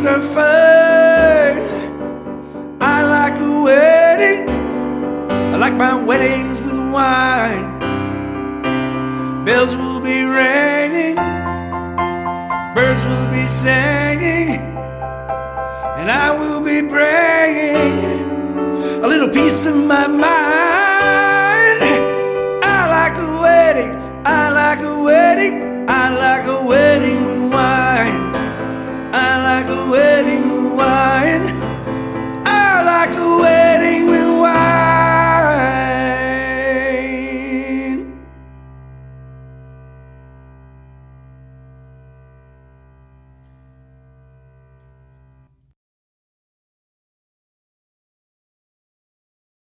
are fine. I like a wedding. I like my weddings with wine. Bells will be ringing, birds will be singing, and I will be bringing a little piece of my mind